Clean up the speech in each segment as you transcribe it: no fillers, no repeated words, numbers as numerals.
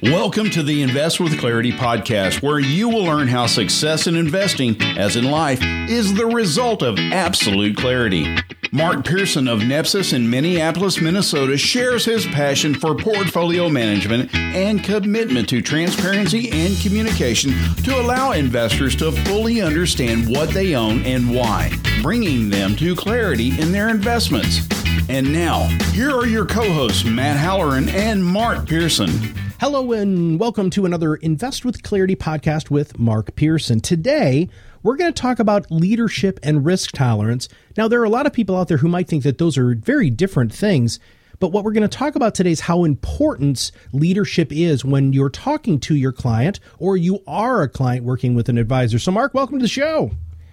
Welcome to the Invest with Clarity podcast, where you will learn how success in investing, as in life, is the result of absolute clarity. Mark Pearson of Nepsis in Minneapolis, Minnesota, shares his passion for portfolio management and commitment to transparency and communication to allow investors to fully understand what they own and why, bringing them to clarity in their investments. And now, here are your co-hosts, Matt Halloran and Mark Pearson. Hello and welcome to another Invest with Clarity podcast with Mark Pearson. Today, we're going to talk about leadership and risk tolerance. Now, there are a lot of people out there who might think that those are very different things, but what we're going to talk about today is how important leadership is when you're talking to your client or you are a client working with an advisor. So, Mark, welcome to the show.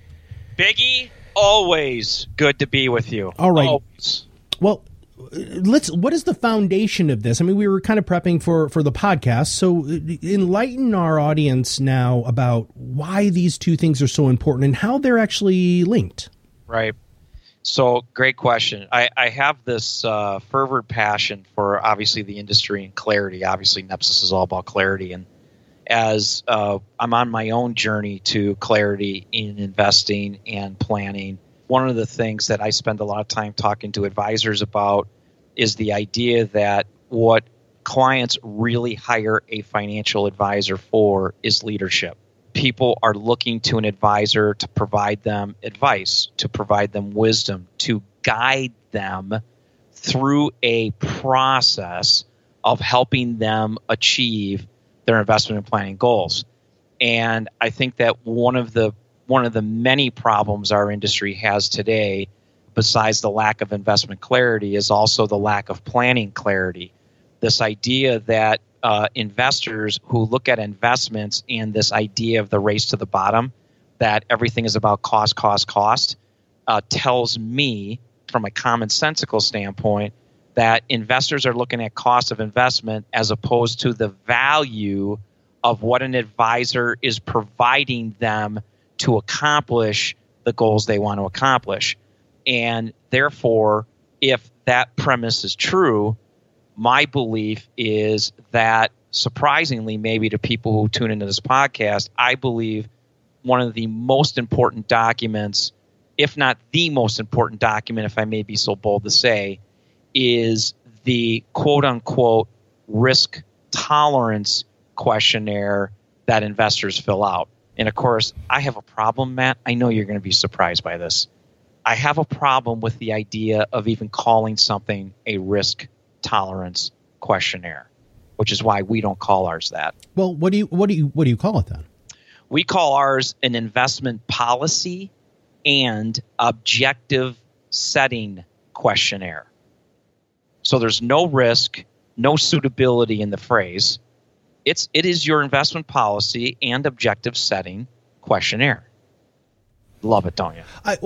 Biggie, always good to be with you. All right. Always. Well, what is the foundation of this? I mean, we were kind of prepping for the podcast, so enlighten our audience now about why these two things are so important and how they're actually linked. Right. So, great question. I have this fervent passion for, obviously, the industry and clarity. Obviously, Nepsis is all about clarity. And as I'm on my own journey to clarity in investing and planning, one of the things that I spend a lot of time talking to advisors about is the idea that what clients really hire a financial advisor for is leadership. People are looking to an advisor to provide them advice, to provide them wisdom, to guide them through a process of helping them achieve their investment and planning goals. And I think that one of the many problems our industry has today, besides the lack of investment clarity, is also the lack of planning clarity. This idea that investors who look at investments and this idea of the race to the bottom, that everything is about cost, tells me, from a commonsensical standpoint, that investors are looking at cost of investment as opposed to the value of what an advisor is providing them to accomplish the goals they want to accomplish. And therefore, if that premise is true, my belief is that, surprisingly, maybe to people who tune into this podcast, I believe one of the most important documents, if not the most important document, if I may be so bold to say, is the quote-unquote risk tolerance questionnaire that investors fill out. And of course, I have a problem, Matt. I know you're going to be surprised by this. I have a problem with the idea of even calling something a risk tolerance questionnaire, which is why we don't call ours that. Well, what do you call it then? We call ours an investment policy and objective setting questionnaire. So there's no risk, no suitability in the phrase. It is your investment policy and objective setting questionnaire. Love it, don't you?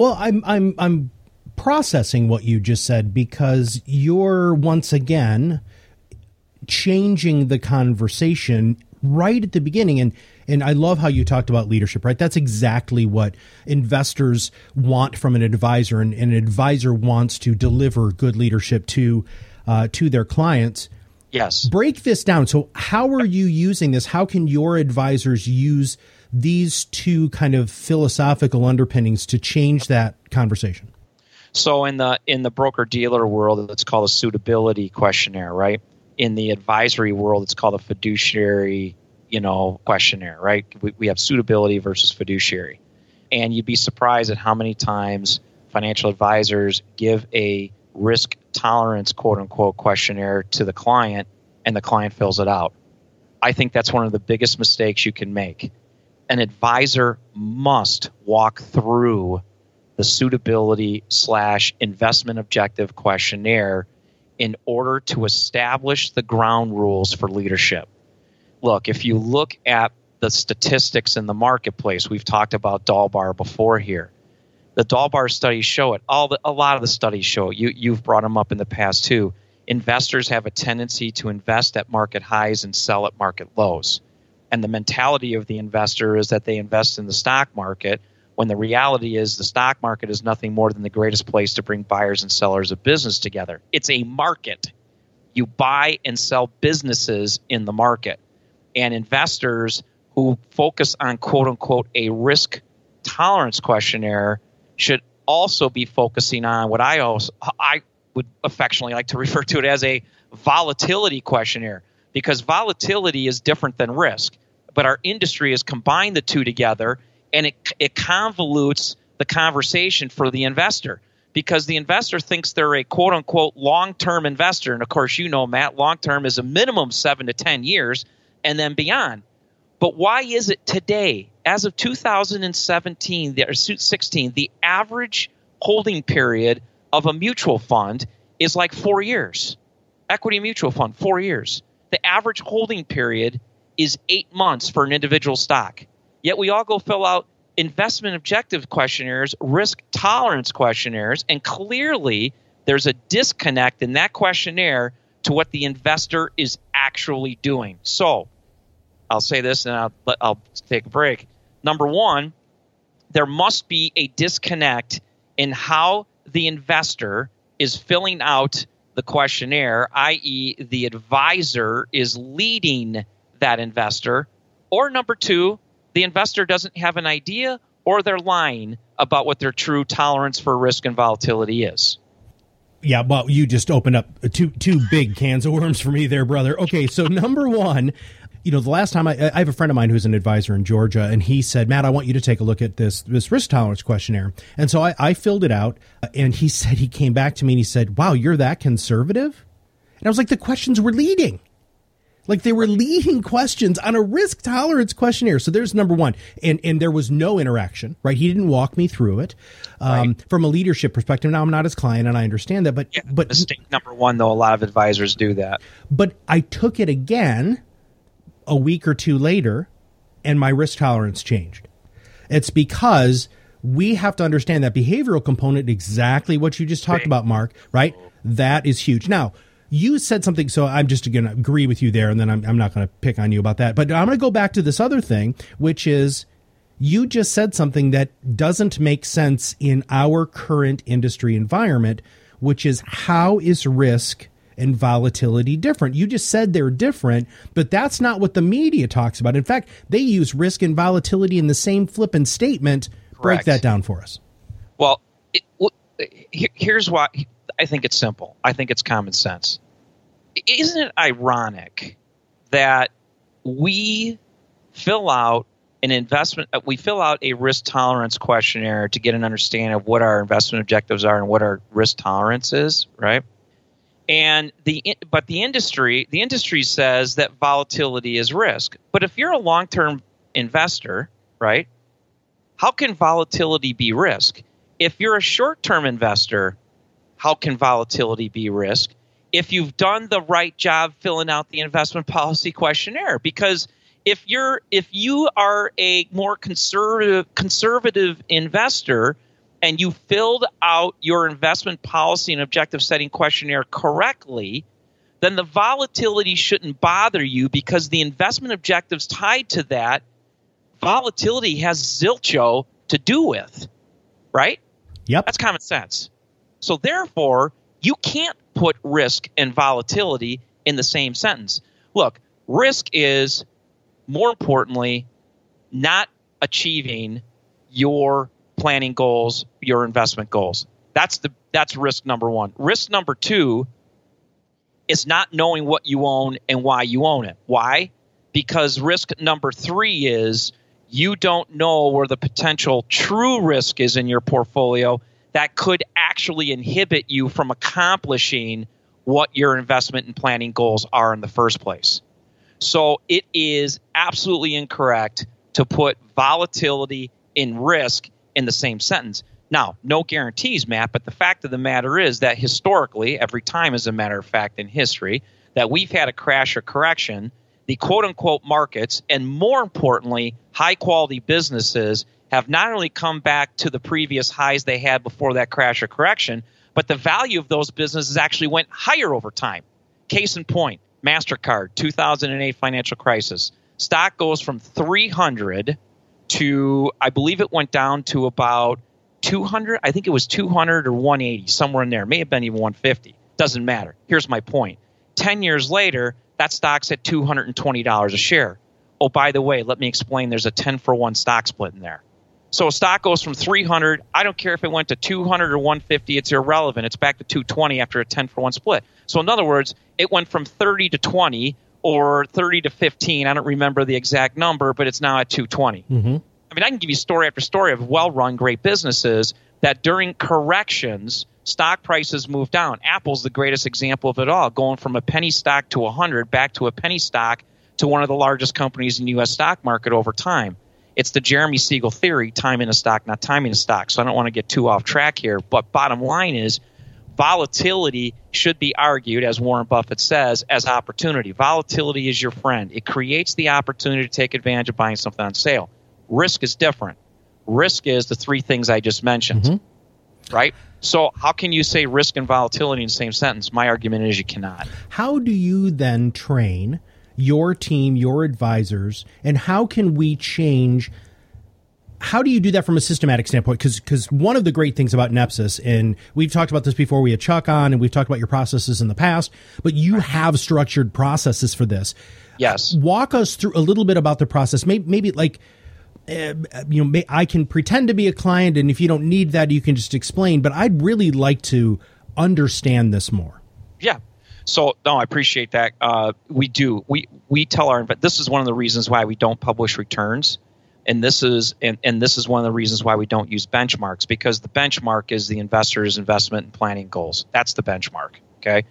I'm processing what you just said, because you're once again changing the conversation right at the beginning. And I love how you talked about leadership, right? That's exactly what investors want from an advisor, and an advisor wants to deliver good leadership to their clients. Yes. Break this down. So how are you using this? How can your advisors use these two kind of philosophical underpinnings to change that conversation? So in the broker-dealer world, it's called a suitability questionnaire, right? In the advisory world, it's called a fiduciary, questionnaire, right? We have suitability versus fiduciary. And you'd be surprised at how many times financial advisors give a risk tolerance, quote unquote, questionnaire to the client, and the client fills it out. I think that's one of the biggest mistakes you can make. An advisor must walk through the suitability / investment objective questionnaire in order to establish the ground rules for leadership. Look, if you look at the statistics in the marketplace, we've talked about Dalbar before here. The Dalbar studies show it. A lot of the studies show it. You've brought them up in the past too. Investors have a tendency to invest at market highs and sell at market lows. And the mentality of the investor is that they invest in the stock market, when the reality is the stock market is nothing more than the greatest place to bring buyers and sellers of business together. It's a market. You buy and sell businesses in the market. And investors who focus on quote unquote a risk tolerance questionnaire should also be focusing on what I would affectionately like to refer to it as a volatility questionnaire, because volatility is different than risk. But our industry has combined the two together, and it convolutes the conversation for the investor, because the investor thinks they're a quote unquote long-term investor. And of course, you know, Matt, long-term is a minimum 7 to 10 years and then beyond. But why is it today, as of 2017 or 16, the average holding period of a mutual fund is like 4 years? Equity mutual fund, 4 years. The average holding period is 8 months for an individual stock. Yet we all go fill out investment objective questionnaires, risk tolerance questionnaires, and clearly there's a disconnect in that questionnaire to what the investor is actually doing. So I'll say this and I'll take a break. Number one, there must be a disconnect in how the investor is filling out the questionnaire, i.e. the advisor is leading that investor. Or number two, the investor doesn't have an idea or they're lying about what their true tolerance for risk and volatility is. Yeah, well, you just opened up two big cans of worms for me there, brother. Okay, so number one, you know, the last time I have a friend of mine who's an advisor in Georgia, and he said, Matt, I want you to take a look at this risk tolerance questionnaire. And so I filled it out, and he said, he came back to me and he said, wow, you're that conservative? And I was like, the questions were leading. Like they were leading questions on a risk tolerance questionnaire. So there's number one. And there was no interaction, right? He didn't walk me through it. Right. From a leadership perspective, now I'm not his client and I understand that, but mistake number one, though, a lot of advisors do that. But I took it again a week or two later and my risk tolerance changed. It's because we have to understand that behavioral component, exactly what you just talked about, Mark, right? That is huge. Now, you said something, so I'm just going to agree with you there, and then I'm not going to pick on you about that. But I'm going to go back to this other thing, which is you just said something that doesn't make sense in our current industry environment, which is how is risk and volatility different? You just said they're different, but that's not what the media talks about. In fact, they use risk and volatility in the same flippant statement. Correct. Break that down for us. Well, here's why. I think it's simple. I think it's common sense. Isn't it ironic that we fill out a risk tolerance questionnaire to get an understanding of what our investment objectives are and what our risk tolerance is, right? And the industry says that volatility is risk. But if you're a long-term investor, right, how can volatility be risk? If you're a short-term investor, how can volatility be risk? If you've done the right job filling out the investment policy questionnaire, because if you are a more conservative investor and you filled out your investment policy and objective setting questionnaire correctly, then the volatility shouldn't bother you because the investment objectives tied to that volatility has zilcho to do with, right? Yep. That's common sense. So therefore, you can't put risk and volatility in the same sentence. Look, risk is, more importantly, not achieving your planning goals, your investment goals. That's risk number one. Risk number two is not knowing what you own and why you own it. Why? Because risk number three is you don't know where the potential true risk is in your portfolio that could actually inhibit you from accomplishing what your investment and planning goals are in the first place. So it is absolutely incorrect to put volatility and risk in the same sentence. Now, no guarantees, Matt, but the fact of the matter is that historically, every time as a matter of fact in history, that we've had a crash or correction, the quote-unquote markets, and more importantly, high-quality businesses have not only come back to the previous highs they had before that crash or correction, but the value of those businesses actually went higher over time. Case in point, MasterCard, 2008 financial crisis. Stock goes from 300 to, I believe it went down to about 200. I think it was 200 or 180, somewhere in there. It may have been even 150. Doesn't matter. Here's my point. 10 years later, that stock's at $220 a share. Oh, by the way, let me explain. There's a 10-for-1 stock split in there. So a stock goes from 300. I don't care if it went to 200 or 150. It's irrelevant. It's back to 220 after a 10-for-1 split. So in other words, it went from 30 to 20 or 30 to 15. I don't remember the exact number, but it's now at 220. Mm-hmm. I mean, I can give you story after story of well-run great businesses that during corrections, stock prices move down. Apple's the greatest example of it all, going from a penny stock to 100 back to a penny stock to one of the largest companies in the U.S. stock market over time. It's the Jeremy Siegel theory, time in a stock, not timing a stock. So I don't want to get too off track here. But bottom line is volatility should be argued, as Warren Buffett says, as opportunity. Volatility is your friend. It creates the opportunity to take advantage of buying something on sale. Risk is different. Risk is the three things I just mentioned, right? So how can you say risk and volatility in the same sentence? My argument is you cannot. How do you then train your team, your advisors, and how can we change? How do you do that from a systematic standpoint? Because one of the great things about Nepsis, and we've talked about this before, we had Chuck on, and we've talked about your processes in the past, but you have structured processes for this. Yes. Walk us through a little bit about the process. Maybe like, I can pretend to be a client, and if you don't need that, you can just explain, but I'd really like to understand this more. Yeah. So, no, I appreciate that. We do. We tell but this is one of the reasons why we don't publish returns. And this is one of the reasons why we don't use benchmarks, because the benchmark is the investor's investment and planning goals. That's the benchmark. Okay.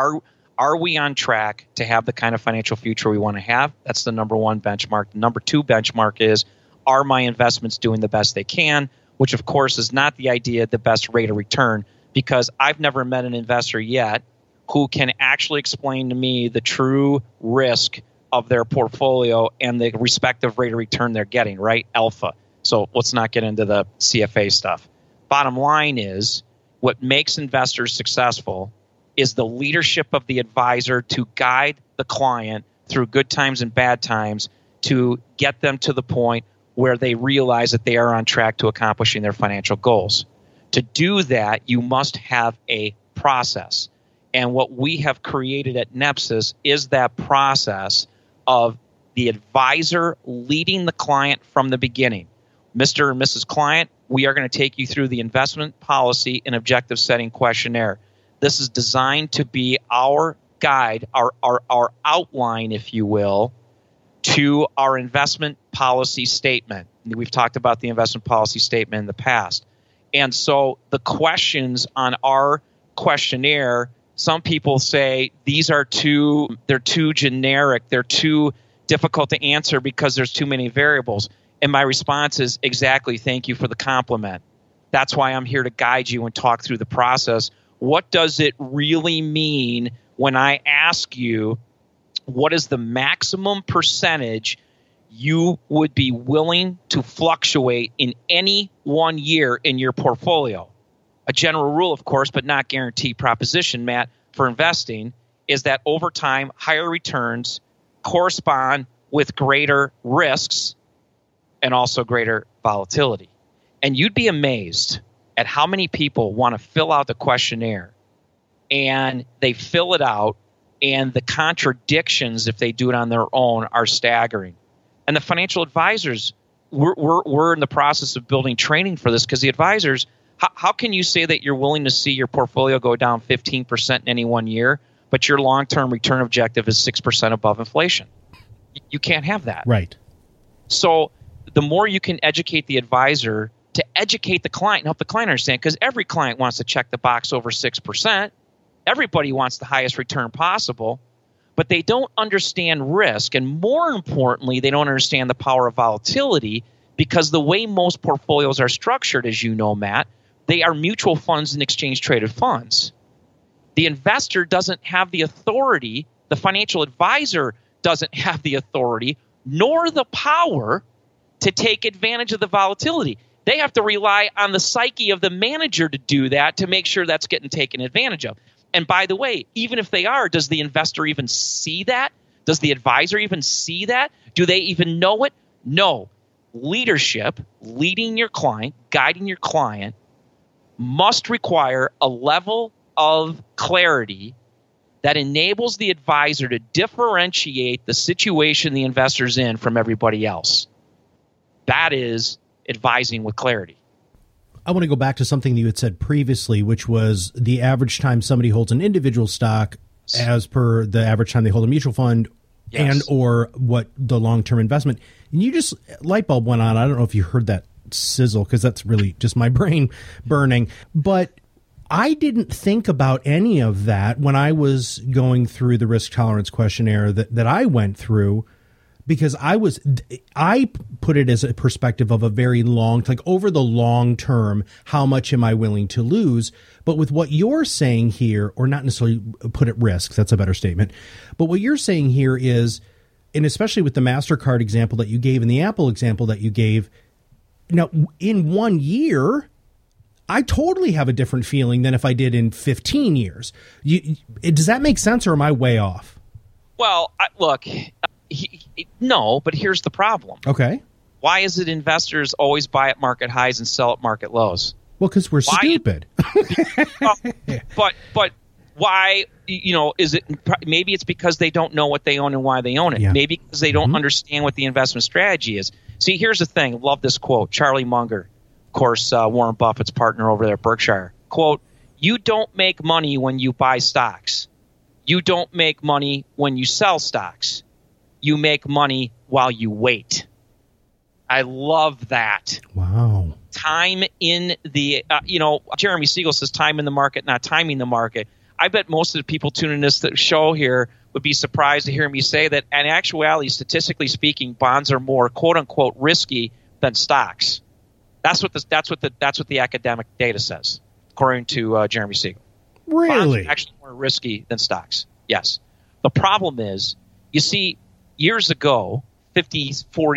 Are we on track to have the kind of financial future we want to have? That's the number one benchmark. The number two benchmark is, are my investments doing the best they can? Which, of course, is not the idea, the best rate of return, because I've never met an investor yet who can actually explain to me the true risk of their portfolio and the respective rate of return they're getting, right? Alpha. So let's not get into the CFA stuff. Bottom line is, what makes investors successful is the leadership of the advisor to guide the client through good times and bad times to get them to the point where they realize that they are on track to accomplishing their financial goals. To do that, you must have a process. And what we have created at Nepsis is that process of the advisor leading the client from the beginning. Mr. and Mrs. Client, we are going to take you through the investment policy and objective setting questionnaire. This is designed to be our guide, our outline, if you will, to our investment policy statement. We've talked about the investment policy statement in the past. And so the questions on our questionnaire, some people say they're too generic, they're too difficult to answer because there's too many variables. And my response is, exactly, thank you for the compliment. That's why I'm here to guide you and talk through the process. What does it really mean when I ask you, what is the maximum percentage you would be willing to fluctuate in any 1 year in your portfolio? A general rule, of course, but not guaranteed proposition, Matt, for investing is that over time, higher returns correspond with greater risks and also greater volatility. And you'd be amazed at how many people want to fill out the questionnaire, and they fill it out, and the contradictions, if they do it on their own, are staggering. And the financial advisors, we're in the process of building training for this, because the advisors, how can you say that you're willing to see your portfolio go down 15% in any 1 year, but your long-term return objective is 6% above inflation? You can't have that. Right. So the more you can educate the advisor to educate the client and help the client understand, because every client wants to check the box over 6%. Everybody wants the highest return possible, but they don't understand risk. And more importantly, they don't understand the power of volatility, because the way most portfolios are structured, as you know, Matt, they are mutual funds and exchange-traded funds. The investor doesn't have the authority, the financial advisor doesn't have the authority, nor the power to take advantage of the volatility. They have to rely on the psyche of the manager to do that, to make sure that's getting taken advantage of. And by the way, even if they are, does the investor even see that? Does the advisor even see that? Do they even know it? No. Leadership, leading your client, guiding your client, must require a level of clarity that enables the advisor to differentiate the situation the investor's in from everybody else. That is advising with clarity. I want to go back to something that you had said previously, which was the average time somebody holds an individual stock as per the average time they hold a mutual fund and or what the long-term investment. And you just, light bulb went on. I don't know if you heard that sizzle because that's really just my brain burning. But I didn't think about any of that when I was going through the risk tolerance questionnaire that I went through, because I put it as a perspective of a very long, like over the long term, how much am I willing to lose? But with what you're saying here, or not necessarily put at risk, that's a better statement. But what you're saying here is, and especially with the MasterCard example that you gave and the Apple example that you gave, now in 1 year, I totally have a different feeling than if I did in 15 years. Does that make sense, or am I way off? Well, look, no, but here's the problem. Okay. Why is it investors always buy at market highs and sell at market lows? Well, because we're stupid. But why, is it, maybe it's because they don't know what they own and why they own it. Yeah. Maybe because they don't understand what the investment strategy is. See, here's the thing. Love this quote. Charlie Munger, of course, Warren Buffett's partner over there at Berkshire. Quote, "You don't make money when you buy stocks. You don't make money when you sell stocks. You make money while you wait." I love that. Wow. Time in the, Jeremy Siegel says time in the market, not timing the market. I bet most of the people tuning this show here would be surprised to hear me say that in actuality, statistically speaking, bonds are more quote unquote risky than stocks. That's what the academic data says, according to Jeremy Siegel. Really? Bonds are actually more risky than stocks. Yes. The problem is, you see, years ago, 50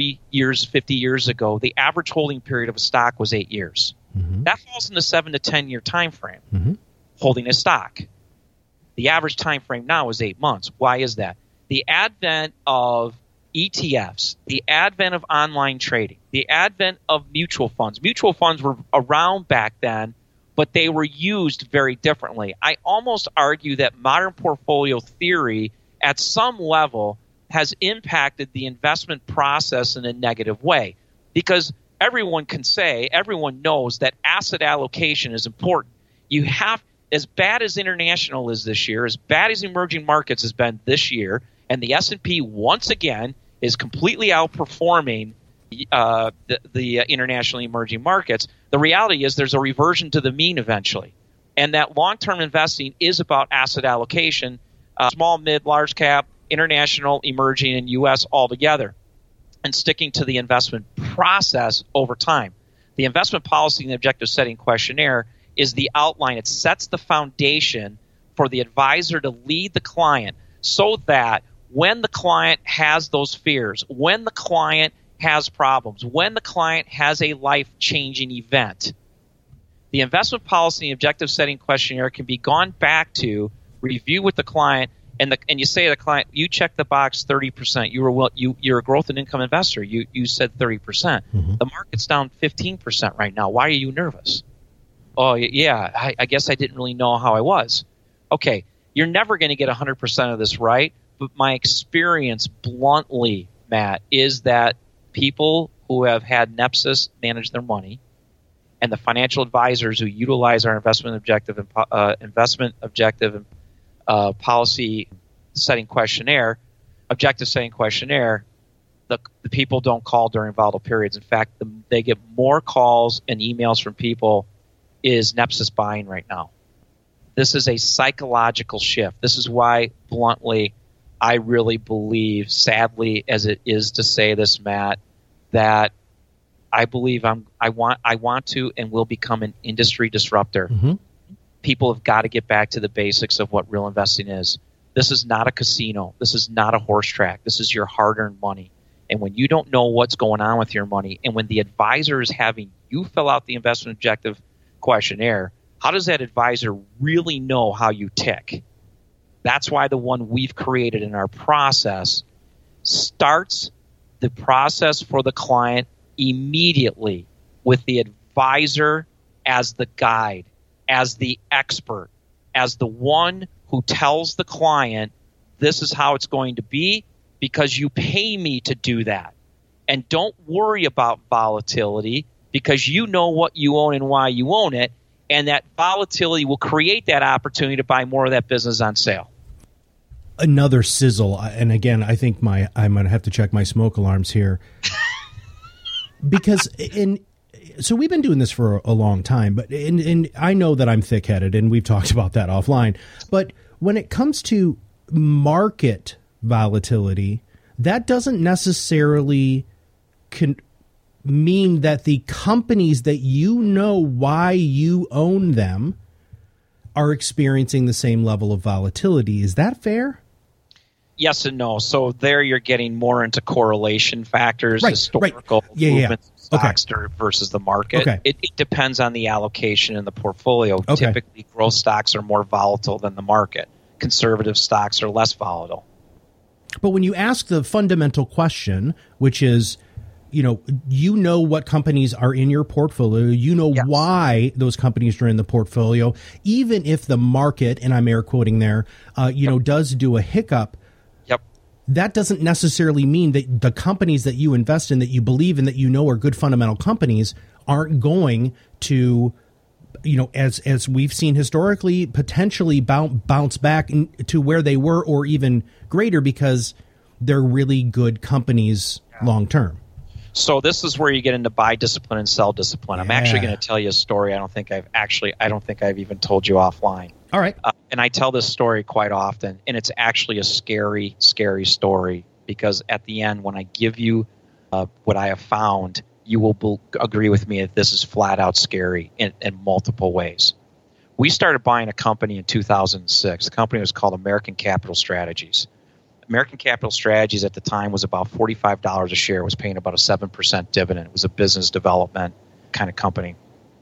years ago, the average holding period of a stock was 8 years. Mm-hmm. That falls in the 7 to 10 year time frame, holding a stock. The average time frame now is 8 months. Why is that? The advent of ETFs, the advent of online trading, the advent of mutual funds. Mutual funds were around back then, but they were used very differently. I almost argue that modern portfolio theory at some level has impacted the investment process in a negative way, because everyone knows that asset allocation is important. You have, as bad as international is this year, as bad as emerging markets has been this year, and the S&P once again is completely outperforming the international emerging markets, the reality is there's a reversion to the mean eventually. And that long-term investing is about asset allocation, small, mid, large cap, international, emerging, and U.S. all together, and sticking to the investment process over time. The investment policy and the objective setting questionnaire is the outline. It sets the foundation for the advisor to lead the client so that when the client has those fears, when the client has problems, when the client has a life-changing event, the investment policy and objective setting questionnaire can be gone back to, review with the client, and you say to the client, you check the box 30%. You're a growth and income investor. You said 30%. Mm-hmm. The market's down 15% right now. Why are you nervous? Oh, yeah, I guess I didn't really know how I was. Okay, you're never going to get 100% of this right, but my experience, bluntly, Matt, is that people who have had Nepsis manage their money, and the financial advisors who utilize our investment objective and policy setting questionnaire, objective setting questionnaire, the people don't call during volatile periods. In fact, they get more calls and emails from people, is Nepsis buying right now? This is a psychological shift. This is why, bluntly, I really believe, sadly as it is to say this, Matt, that I believe I want to and will become an industry disruptor. Mm-hmm. People have got to get back to the basics of what real investing is. This is not a casino. This is not a horse track. This is your hard-earned money. And when you don't know what's going on with your money, and when the advisor is having you fill out the investment objective questionnaire, how does that advisor really know how you tick? That's why the one we've created in our process starts the process for the client immediately with the advisor as the guide, as the expert, as the one who tells the client, this is how it's going to be because you pay me to do that. And don't worry about volatility because you know what you own and why you own it. And that volatility will create that opportunity to buy more of that business on sale. Another sizzle. And again, I think I'm going to have to check my smoke alarms here. Because so we've been doing this for a long time, but and I know that I'm thick-headed, and we've talked about that offline. But when it comes to market volatility, that doesn't necessarily mean that the companies that you know why you own them are experiencing the same level of volatility. Is that fair? Yes and no. So there you're getting more into correlation factors, historical movements of stocks versus the market. Okay. It depends on the allocation in the portfolio. Okay. Typically, growth stocks are more volatile than the market. Conservative stocks are less volatile. But when you ask the fundamental question, which is, you know what companies are in your portfolio, why those companies are in the portfolio, even if the market, and I'm air quoting there, does do a hiccup. That doesn't necessarily mean that the companies that you invest in, that you believe in, that you know are good fundamental companies, aren't going to, as we've seen historically, potentially bounce back to where they were or even greater because they're really good companies long term. So this is where you get into buy discipline and sell discipline. I'm actually going to tell you a story. I don't think I've even told you offline. All right. And I tell this story quite often, and it's actually a scary, scary story because at the end, when I give you what I have found, you will agree with me that this is flat out scary in multiple ways. We started buying a company in 2006. The company was called American Capital Strategies. American Capital Strategies at the time was about $45 a share. It was paying about a 7% dividend. It was a business development kind of company.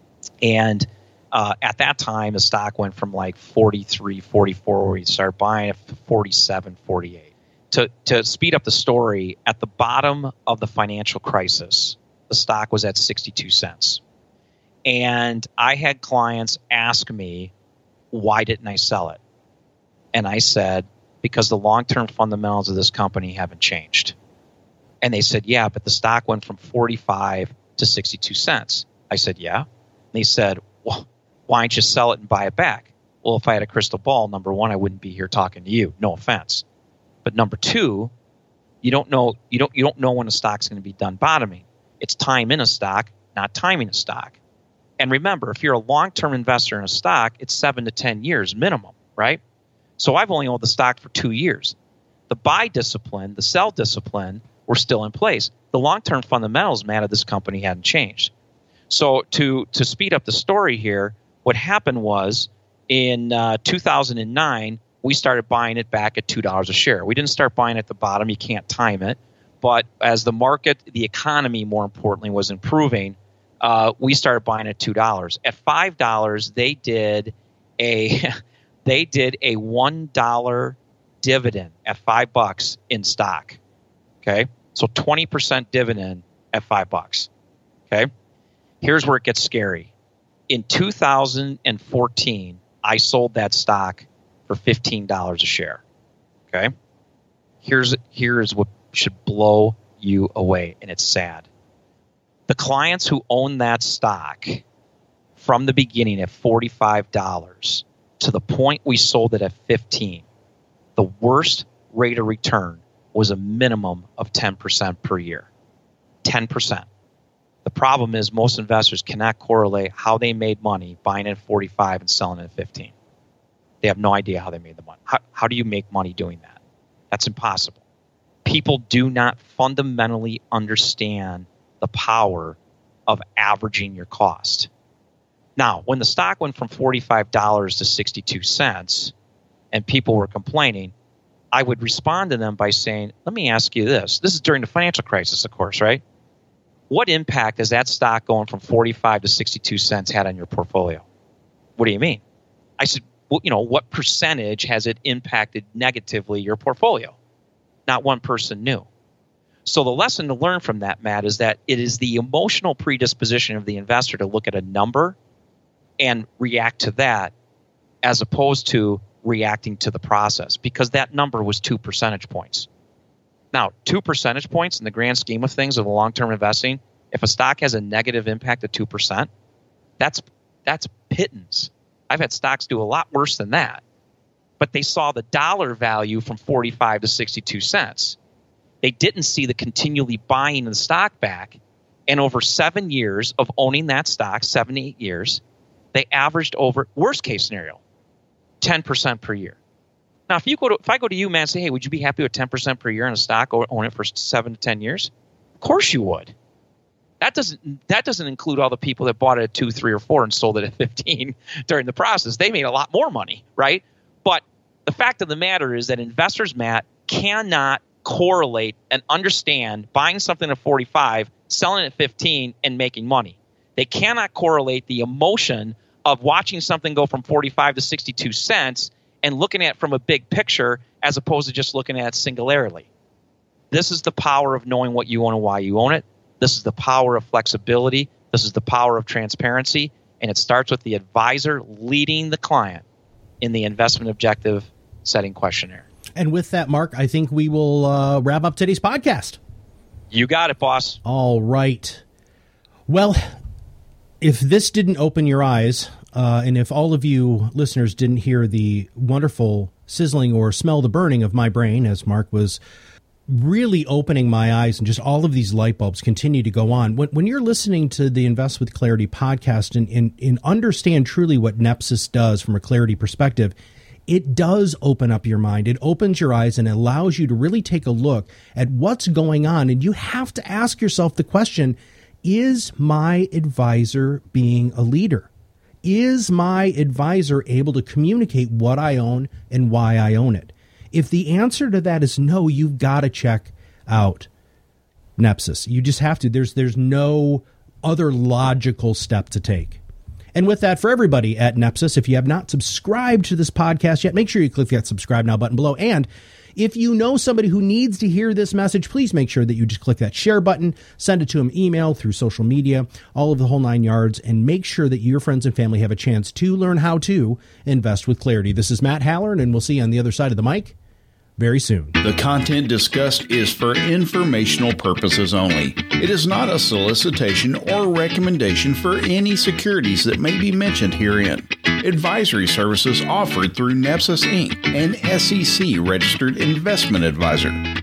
And at that time, the stock went from like 43, 44, where we started buying it, to 47, 48. To speed up the story, at the bottom of the financial crisis, the stock was at 62 cents. And I had clients ask me, why didn't I sell it? And I said, because the long-term fundamentals of this company haven't changed. And they said, yeah, but the stock went from 45 to 62 cents. I said, yeah. And they said, well, why don't you sell it and buy it back? Well, if I had a crystal ball, number one, I wouldn't be here talking to you. No offense. But number two, you don't know when a stock's going to be done bottoming. It's time in a stock, not timing a stock. And remember, if you're a long-term investor in a stock, it's 7 to 10 years minimum, right? So I've only owned the stock for 2 years. The buy discipline, the sell discipline were still in place. The long-term fundamentals, man, of this company hadn't changed. So to speed up the story here, what happened was in 2009, we started buying it back at $2 a share. We didn't start buying at the bottom. You can't time it. But as the market, the economy, more importantly, was improving, we started buying at $2. At $5, they did a $1 dividend at $5 in stock. Okay, so 20% dividend at $5. Okay, here's where it gets scary. In 2014, I sold that stock for $15 a share. Okay, here's what should blow you away, and it's sad. The clients who own that stock from the beginning at $45 to the point we sold it at 15, the worst rate of return was a minimum of 10% per year. 10%. The problem is most investors cannot correlate how they made money buying at 45 and selling it at 15. They have no idea how they made the money. How do you make money doing that? That's impossible. People do not fundamentally understand the power of averaging your cost. Now, when the stock went from $45 to 62 cents and people were complaining, I would respond to them by saying, let me ask you this. This is during the financial crisis, of course, right? What impact has that stock going from 45 to 62 cents had on your portfolio? What do you mean? I said, well, what percentage has it impacted negatively your portfolio? Not one person knew. So the lesson to learn from that, Matt, is that it is the emotional predisposition of the investor to look at a number and react to that, as opposed to reacting to the process because that number was 2 percentage points. Now, 2 percentage points in the grand scheme of things of long-term investing, if a stock has a negative impact of 2%, that's pittance. I've had stocks do a lot worse than that. But they saw the dollar value from 45 to 62 cents. They didn't see the continually buying the stock back. And over 7 years of owning that stock, 7 to 8 years, they averaged over, worst case scenario, 10% per year. Now, if I go to you, man, and say, hey, would you be happy with 10% per year in a stock or own it for 7 to 10 years? Of course you would. That doesn't include all the people that bought it at 2, 3, or 4 and sold it at 15 during the process. They made a lot more money, right? But the fact of the matter is that investors, Matt, cannot correlate and understand buying something at 45, selling it at 15, and making money. They cannot correlate the emotion of watching something go from 45 to 62 cents and looking at it from a big picture as opposed to just looking at it singularly. This is the power of knowing what you own and why you own it. This is the power of flexibility. This is the power of transparency. And it starts with the advisor leading the client in the investment objective setting questionnaire. And with that, Mark, I think we will wrap up today's podcast. You got it, boss. All right. Well, if this didn't open your eyes, and if all of you listeners didn't hear the wonderful sizzling or smell the burning of my brain as Mark was really opening my eyes, and just all of these light bulbs continue to go on. When you're listening to the Invest with Clarity podcast and understand truly what Nepsis does from a clarity perspective, it does open up your mind. It opens your eyes and allows you to really take a look at what's going on. And you have to ask yourself the question, is my advisor being a leader? Is my advisor able to communicate what I own and why I own it? If the answer to that is no, you've got to check out Nepsis. You just have to. There's no other logical step to take. And with that, for everybody at Nepsis, if you have not subscribed to this podcast yet, make sure you click that subscribe now button below. And if you know somebody who needs to hear this message, please make sure that you just click that share button, send it to them, email, through social media, all of the whole 9 yards, and make sure that your friends and family have a chance to learn how to invest with clarity. This is Matt Halloran, and we'll see you on the other side of the mic very soon. The content discussed is for informational purposes only. It is not a solicitation or recommendation for any securities that may be mentioned herein. Advisory services offered through Nepsis Inc., an SEC-registered investment advisor.